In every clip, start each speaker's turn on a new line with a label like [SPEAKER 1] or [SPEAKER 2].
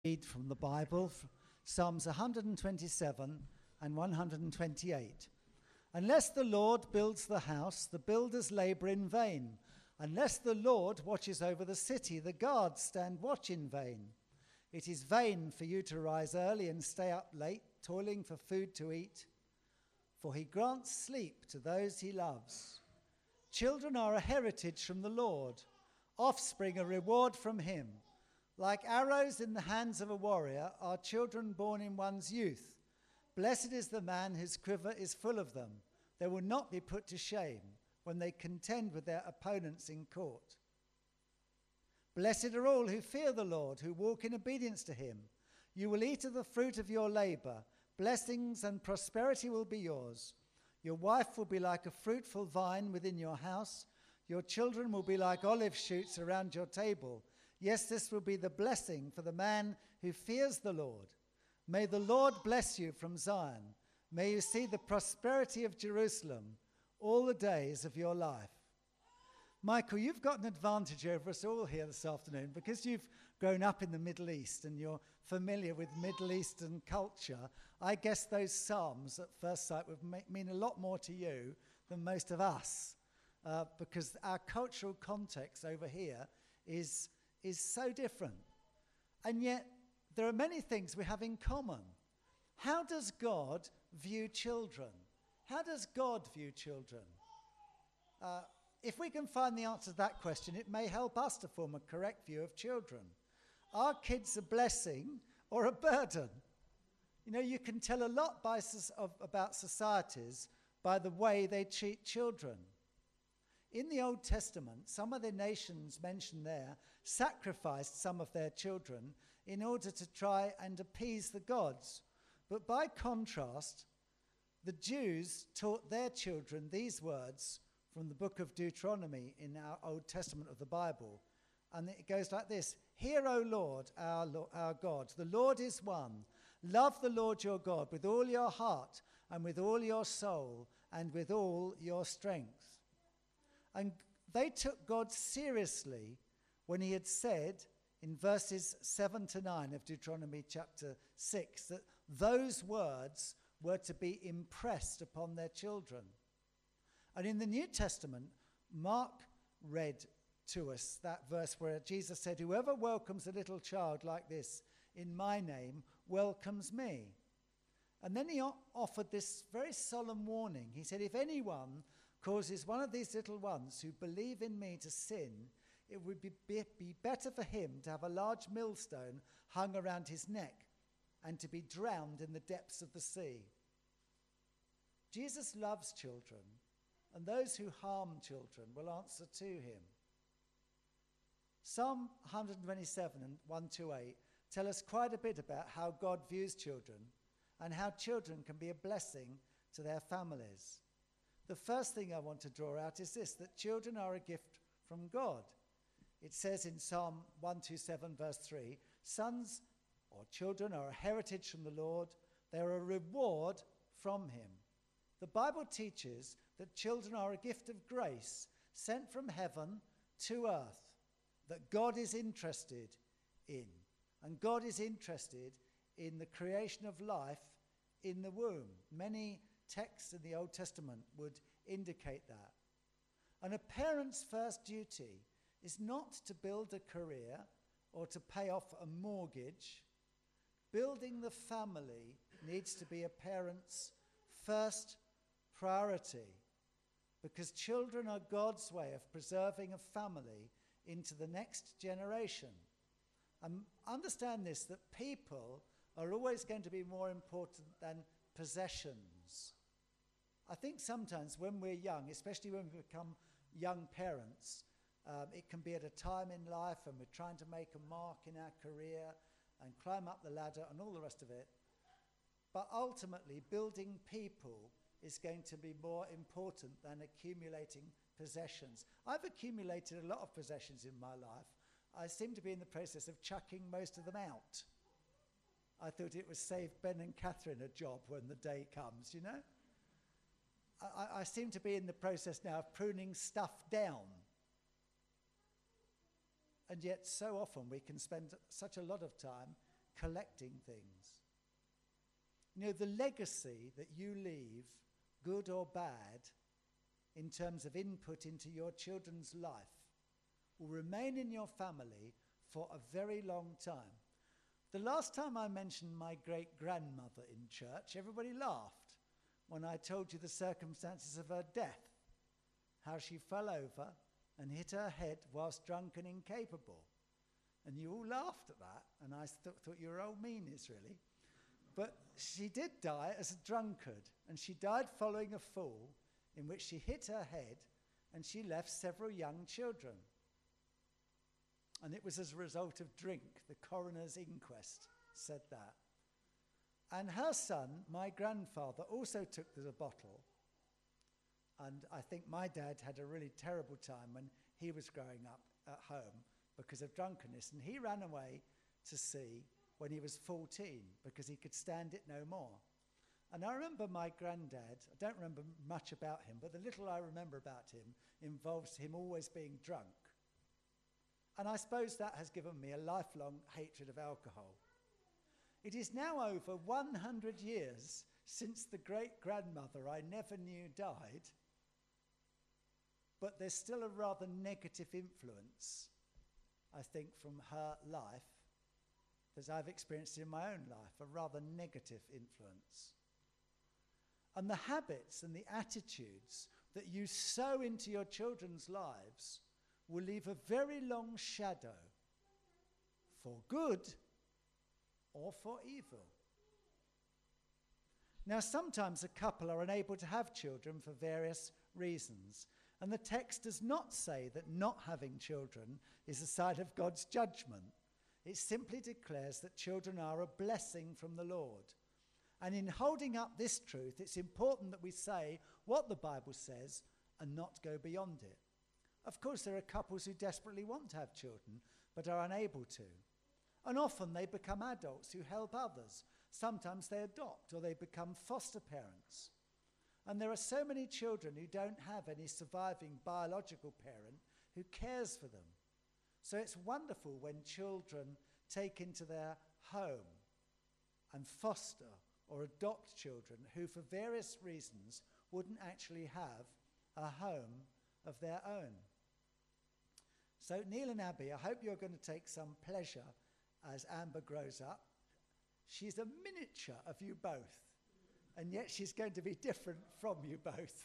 [SPEAKER 1] Read from the Bible, Psalms 127 and 128. Unless the Lord builds the house, the builders labor in vain. Unless the Lord watches over the city, the guards stand watch in vain. It is vain for you to rise early and stay up late, toiling for food to eat, for he grants sleep to those he loves. Children are a heritage from the Lord, offspring a reward from him. Like arrows in the hands of a warrior are children born in one's youth. Blessed is the man whose quiver is full of them. They will not be put to shame when they contend with their opponents in court. Blessed are all who fear the Lord, who walk in obedience to him. You will eat of the fruit of your labor. Blessings and prosperity will be yours. Your wife will be like a fruitful vine within your house. Your children will be like olive shoots around your table. Yes, this will be the blessing for the man who fears the Lord. May the Lord bless you from Zion. May you see the prosperity of Jerusalem all the days of your life. Michael, you've got an advantage over us all here this afternoon because you've grown up in the Middle East and you're familiar with Middle Eastern culture. I guess those psalms at first sight would mean a lot more to you than most of us because our cultural context over here is so different. And yet, there are many things we have in common. How does God view children? How does God view children? If we can find the answer to that question, it may help us to form a correct view of children. Are kids a blessing or a burden? You know, you can tell a lot about societies by the way they treat children. In the Old Testament, some of the nations mentioned there sacrificed some of their children in order to try and appease the gods. But by contrast, the Jews taught their children these words from the book of Deuteronomy in our Old Testament of the Bible. And it goes like this: Hear, O Lord, our God, the Lord is one. Love the Lord your God with all your heart and with all your soul and with all your strength. And they took God seriously when he had said in verses 7 to 9 of Deuteronomy chapter 6 that those words were to be impressed upon their children. And in the New Testament, Mark read to us that verse where Jesus said, whoever welcomes a little child like this in my name welcomes me. And then he offered this very solemn warning. He said, if anyone causes one of these little ones who believe in me to sin, it would be better for him to have a large millstone hung around his neck and to be drowned in the depths of the sea. Jesus loves children, and those who harm children will answer to him. Psalm 127 and 1 to 8 tell us quite a bit about how God views children and how children can be a blessing to their families. The first thing I want to draw out is this, that children are a gift from God. It says in Psalm 127 verse 3, sons or children are a heritage from the Lord. They're a reward from him. The Bible teaches that children are a gift of grace sent from heaven to earth that God is interested in. And God is interested in the creation of life in the womb. Many texts in the Old Testament would indicate that. And a parent's first duty is not to build a career or to pay off a mortgage. Building the family needs to be a parent's first priority because children are God's way of preserving a family into the next generation. And understand this, that people are always going to be more important than possessions. I think sometimes when we're young, especially when we become young parents, it can be at a time in life and we're trying to make a mark in our career and climb up the ladder and all the rest of it. But ultimately, building people is going to be more important than accumulating possessions. I've accumulated a lot of possessions in my life. I seem to be in the process of chucking most of them out. I thought it would save Ben and Catherine a job when the day comes, you know? I seem to be in the process now of pruning stuff down. And yet so often we can spend such a lot of time collecting things. You know, the legacy that you leave, good or bad, in terms of input into your children's life, will remain in your family for a very long time. The last time I mentioned my great-grandmother in church, everybody laughed when I told you the circumstances of her death, how she fell over and hit her head whilst drunk and incapable. And you all laughed at that, and I thought you were old meanies, really. But she did die as a drunkard, and she died following a fall in which she hit her head and she left several young children. And it was as a result of drink. The coroner's inquest said that. And her son, my grandfather, also took the bottle. And I think my dad had a really terrible time when he was growing up at home because of drunkenness. And he ran away to sea when he was 14 because he could stand it no more. And I remember my granddad, I don't remember much about him, but the little I remember about him involves him always being drunk. And I suppose that has given me a lifelong hatred of alcohol. It is now over 100 years since the great-grandmother I never knew died, but there's still a rather negative influence, I think, from her life, as I've experienced in my own life, a rather negative influence. And the habits and the attitudes that you sow into your children's lives will leave a very long shadow for good or for evil. Now, sometimes a couple are unable to have children for various reasons, and the text does not say that not having children is a sign of God's judgment. It simply declares that children are a blessing from the Lord. And in holding up this truth, it's important that we say what the Bible says and not go beyond it. Of course, there are couples who desperately want to have children but are unable to. And often they become adults who help others. Sometimes they adopt or they become foster parents. And there are so many children who don't have any surviving biological parent who cares for them. So it's wonderful when children take into their home and foster or adopt children who for various reasons wouldn't actually have a home of their own. So Neil and Abby, I hope you're going to take some pleasure as Amber grows up. She's a miniature of you both, and yet she's going to be different from you both.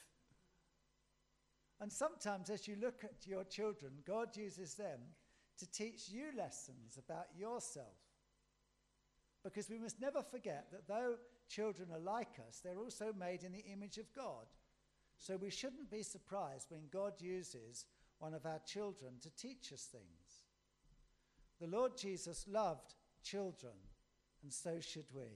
[SPEAKER 1] And sometimes as you look at your children, God uses them to teach you lessons about yourself. Because we must never forget that though children are like us, they're also made in the image of God. So we shouldn't be surprised when God uses one of our children to teach us things. The Lord Jesus loved children, and so should we.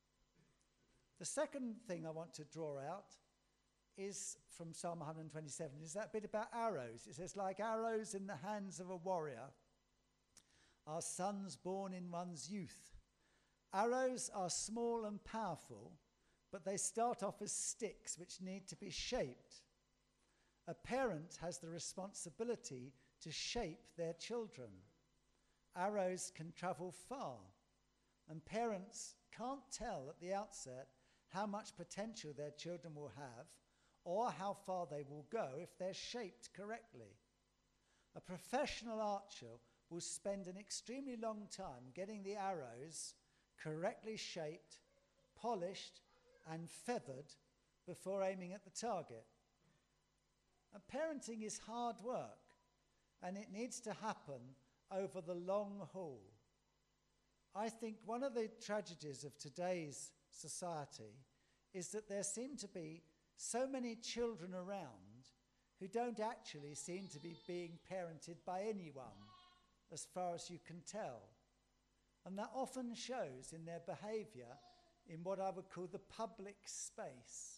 [SPEAKER 1] The second thing I want to draw out is from Psalm 127, is that bit about arrows. It says, like arrows in the hands of a warrior are sons born in one's youth. Arrows are small and powerful, but they start off as sticks which need to be shaped. A parent has the responsibility to shape their children. Arrows can travel far, and parents can't tell at the outset how much potential their children will have or how far they will go if they're shaped correctly. A professional archer will spend an extremely long time getting the arrows correctly shaped, polished, and feathered before aiming at the target. And parenting is hard work, and it needs to happen over the long haul. I think one of the tragedies of today's society is that there seem to be so many children around who don't actually seem to be being parented by anyone, as far as you can tell. And that often shows in their behaviour in what I would call the public space.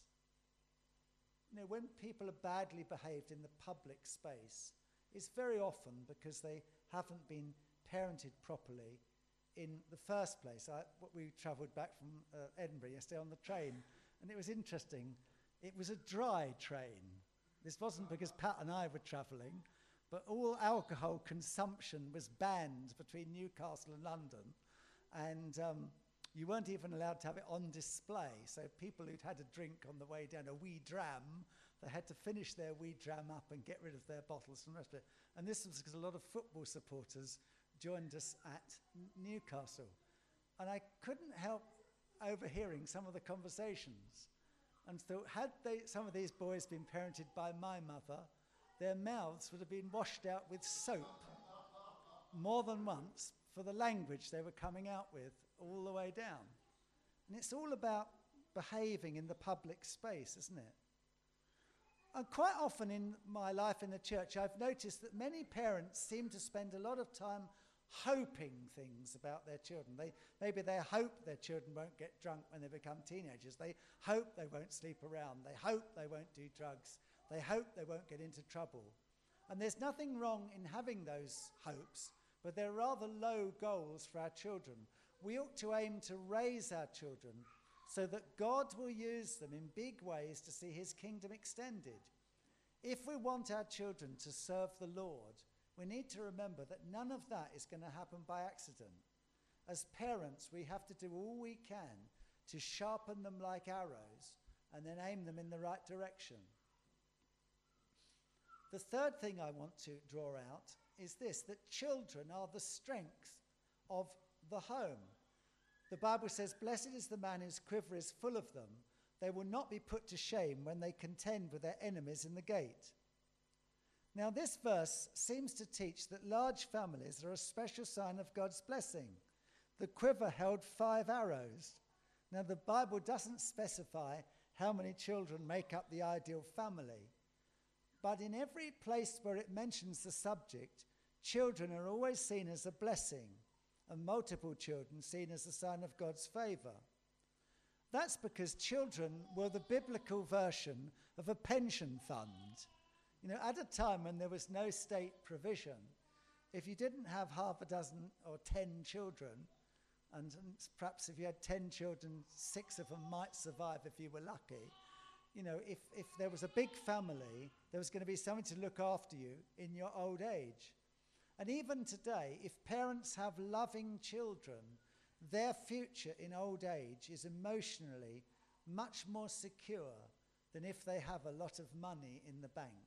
[SPEAKER 1] You know, when people are badly behaved in the public space, it's very often because they haven't been parented properly in the first place. We travelled back from Edinburgh yesterday on the train, and it was interesting. It was a dry train. This wasn't because Pat and I were travelling, but all alcohol consumption was banned between Newcastle and London. And you weren't even allowed to have it on display. So people who'd had a drink on the way down, a wee dram, they had to finish their wee dram up and get rid of their bottles and the rest of it. And this was because a lot of football supporters joined us at Newcastle. And I couldn't help overhearing some of the conversations and thought, had some of these boys been parented by my mother, their mouths would have been washed out with soap more than once for the language they were coming out with all the way down. And it's all about behaving in the public space, isn't it? And quite often in my life in the church, I've noticed that many parents seem to spend a lot of time hoping things about their children. Maybe they hope their children won't get drunk when they become teenagers. They hope they won't sleep around. They hope they won't do drugs. They hope they won't get into trouble. And there's nothing wrong in having those hopes, but they're rather low goals for our children. We ought to aim to raise our children so that God will use them in big ways to see his kingdom extended. If we want our children to serve the Lord, we need to remember that none of that is going to happen by accident. As parents, we have to do all we can to sharpen them like arrows and then aim them in the right direction. The third thing I want to draw out is this, that children are the strength of the home. The Bible says, "Blessed is the man whose quiver is full of them. They will not be put to shame when they contend with their enemies in the gate." Now, this verse seems to teach that large families are a special sign of God's blessing. The quiver held 5 arrows. Now, the Bible doesn't specify how many children make up the ideal family. But in every place where it mentions the subject, children are always seen as a blessing, and multiple children seen as a sign of God's favor. That's because children were the biblical version of a pension fund. You know, at a time when there was no state provision, if you didn't have half a dozen or 10 children, and perhaps if you had 10 children, 6 of them might survive if you were lucky. You know, if there was a big family, there was going to be someone to look after you in your old age. And even today, if parents have loving children, their future in old age is emotionally much more secure than if they have a lot of money in the bank.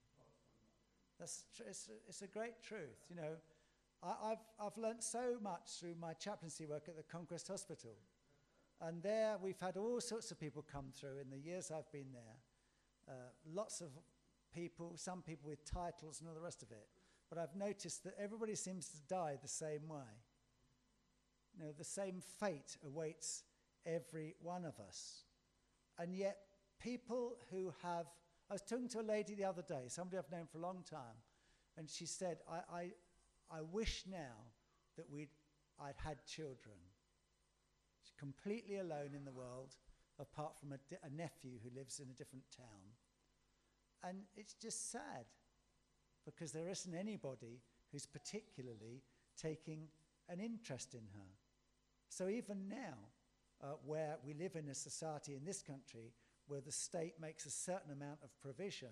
[SPEAKER 1] It's a great truth. You know, I've learnt so much through my chaplaincy work at the Conquest Hospital. And there we've had all sorts of people come through in the years I've been there. Lots of people, some people with titles and all the rest of it. But I've noticed that everybody seems to die the same way. You know, the same fate awaits every one of us. And yet people who have... I was talking to a lady the other day, somebody I've known for a long time, and she said, I wish now that I'd had children. She's completely alone in the world, apart from a nephew who lives in a different town. And it's just sad, because there isn't anybody who's particularly taking an interest in her. So even now, where we live in a society in this country where the state makes a certain amount of provision,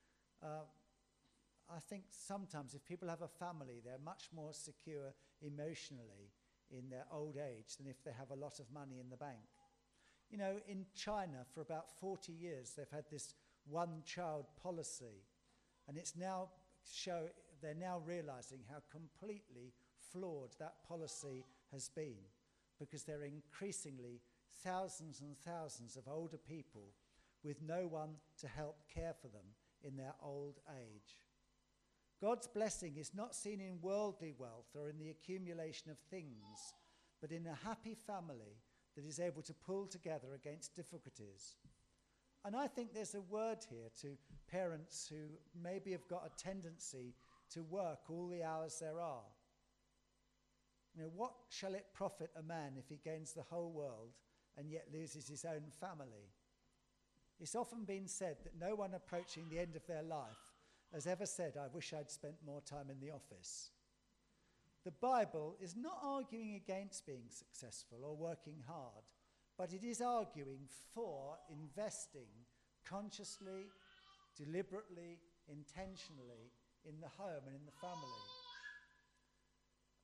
[SPEAKER 1] I think sometimes if people have a family, they're much more secure emotionally in their old age than if they have a lot of money in the bank. You know, in China for about 40 years, they've had this one-child policy, and they're now realizing how completely flawed that policy has been, because there are increasingly thousands and thousands of older people with no one to help care for them in their old age. God's blessing is not seen in worldly wealth or in the accumulation of things, but in a happy family that is able to pull together against difficulties. And I think there's a word here to parents who maybe have got a tendency to work all the hours there are. You know, what shall it profit a man if he gains the whole world and yet loses his own family? It's often been said that no one approaching the end of their life has ever said, "I wish I'd spent more time in the office." The Bible is not arguing against being successful or working hard, but it is arguing for investing consciously, deliberately, intentionally in the home and in the family.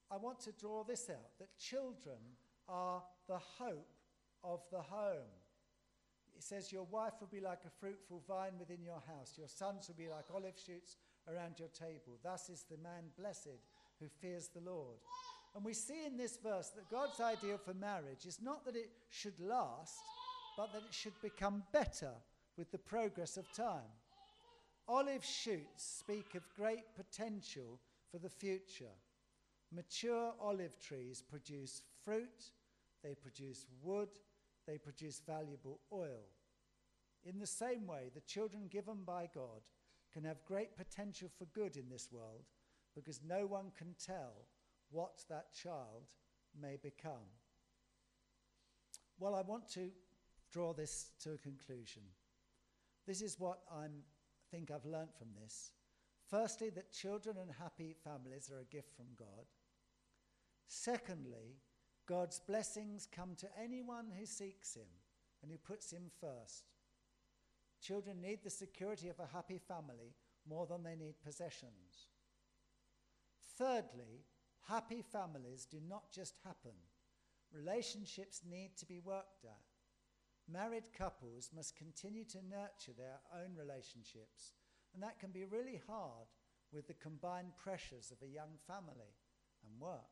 [SPEAKER 1] I want to draw this out, that children are the hope of the home. It says your wife will be like a fruitful vine within your house. Your sons will be like olive shoots around your table. Thus is the man blessed who fears the Lord. And we see in this verse that God's ideal for marriage is not that it should last, but that it should become better with the progress of time. Olive shoots speak of great potential for the future. Mature olive trees produce fruit, they produce wood, they produce valuable oil. In the same way, the children given by God can have great potential for good in this world, because no one can tell what that child may become. Well, I want to draw this to a conclusion. This is what I think I've learnt from this. Firstly, that children and happy families are a gift from God. Secondly, God's blessings come to anyone who seeks him and who puts him first. Children need the security of a happy family more than they need possessions. Thirdly, happy families do not just happen. Relationships need to be worked at. Married couples must continue to nurture their own relationships, and that can be really hard with the combined pressures of a young family and work.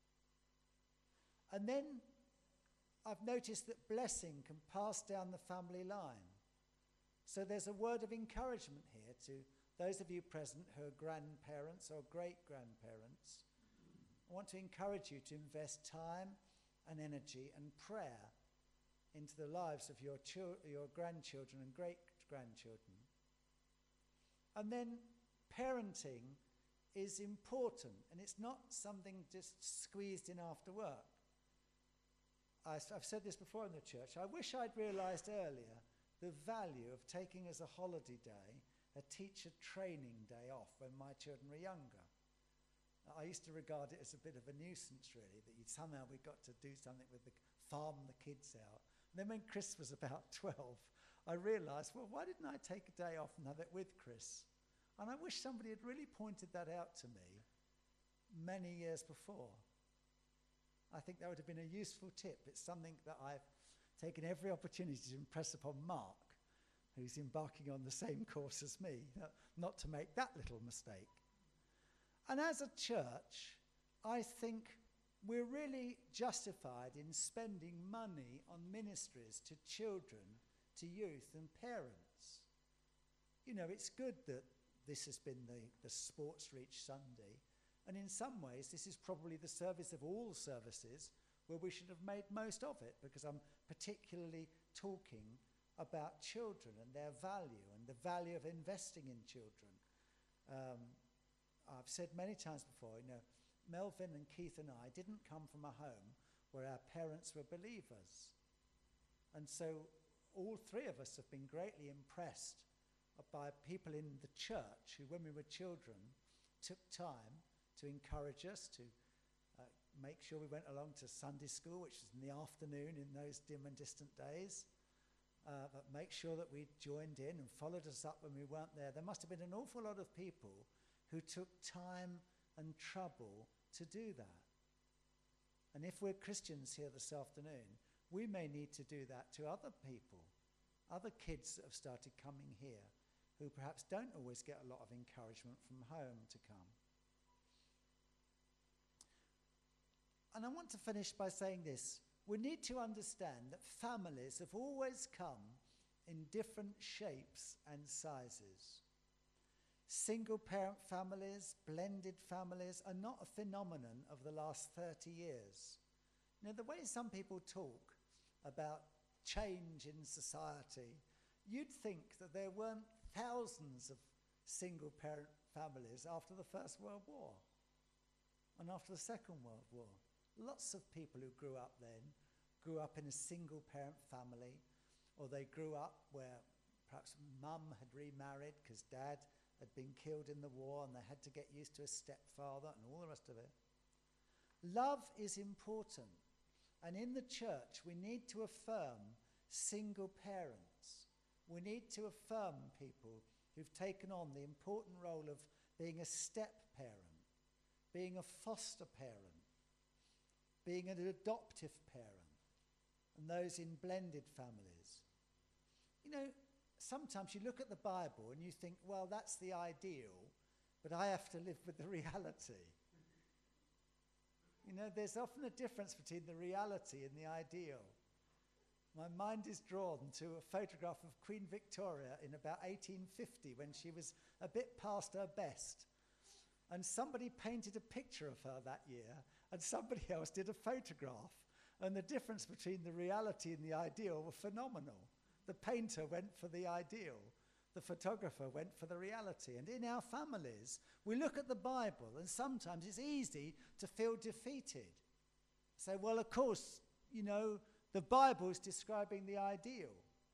[SPEAKER 1] And then I've noticed that blessing can pass down the family line. So there's a word of encouragement here to those of you present who are grandparents or great-grandparents. I want to encourage you to invest time and energy and prayer into the lives of your grandchildren and great-grandchildren. And then parenting is important, and it's not something just squeezed in after work. I've said this before in the church. I wish I'd realised earlier the value of taking as a holiday day a teacher training day off when my children were younger. I used to regard it as a bit of a nuisance, really, that somehow we got to do something with farm the kids out. And then when Chris was about 12, I realised, well, why didn't I take a day off and have it with Chris? And I wish somebody had really pointed that out to me many years before. I think that would have been a useful tip. It's something that I've taken every opportunity to impress upon Mark, who's embarking on the same course as me, not to make that little mistake. And as a church, I think we're really justified in spending money on ministries to children, to youth and parents. You know, it's good that this has been the Sports Reach Sunday, and in some ways this is probably the service of all services where we should have made most of it, because I'm particularly talking about children and their value and the value of investing in children. I've said many times before, you know, Melvin and Keith and I didn't come from a home where our parents were believers. And so all three of us have been greatly impressed by people in the church who, when we were children, took time to encourage us, to make sure we went along to Sunday school, which was in the afternoon in those dim and distant days, but make sure that we joined in and followed us up when we weren't there. There must have been an awful lot of people who took time and trouble to do that. And if we're Christians here this afternoon, we may need to do that to other people, other kids that have started coming here, who perhaps don't always get a lot of encouragement from home to come. And I want to finish by saying this. We need to understand that families have always come in different shapes and sizes. Single-parent families, blended families are not a phenomenon of the last 30 years. You know, the way some people talk about change in society, you'd think that there weren't thousands of single-parent families after the First World War and after the Second World War. Lots of people who grew up then grew up in a single-parent family, or they grew up where perhaps mum had remarried because dad had been killed in the war and they had to get used to a stepfather and all the rest of it. Love is important, and in the church we need to affirm single parents. We need to affirm people who've taken on the important role of being a step parent, being a foster parent, being an adoptive parent, and those in blended families. You know, sometimes you look at the Bible and you think, well, that's the ideal, but I have to live with the reality. You know, there's often a difference between the reality and the ideal. My mind is drawn to a photograph of Queen Victoria in about 1850 when she was a bit past her best. And somebody painted a picture of her that year, and somebody else did a photograph. And the difference between the reality and the ideal were phenomenal. The painter went for the ideal. The photographer went for the reality. And in our families, we look at the Bible, and sometimes it's easy to feel defeated. Say, well, of course, you know, the Bible is describing the ideal.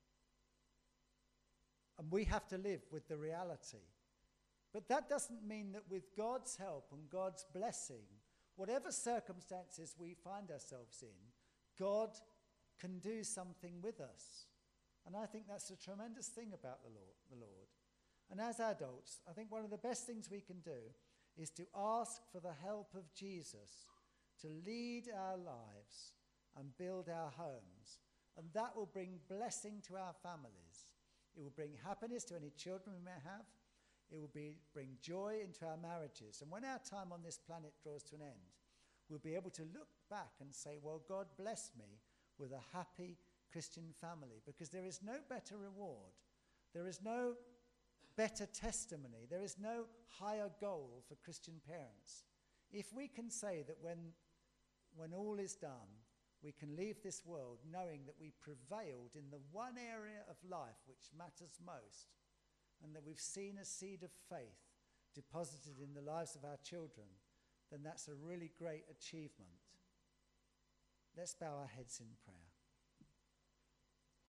[SPEAKER 1] And we have to live with the reality. But that doesn't mean that with God's help and God's blessing, whatever circumstances we find ourselves in, God can do something with us. And I think that's a tremendous thing about the Lord. And as adults, I think one of the best things we can do is to ask for the help of Jesus to lead our lives and build our homes. And that will bring blessing to our families. It will bring happiness to any children we may have. It will bring joy into our marriages. And when our time on this planet draws to an end, we'll be able to look back and say, well, God blessed me with a happy Christian family, because there is no better reward. There is no better testimony. There is no higher goal for Christian parents. If we can say that when all is done, we can leave this world knowing that we prevailed in the one area of life which matters most, and that we've seen a seed of faith deposited in the lives of our children, then that's a really great achievement. Let's bow our heads in prayer.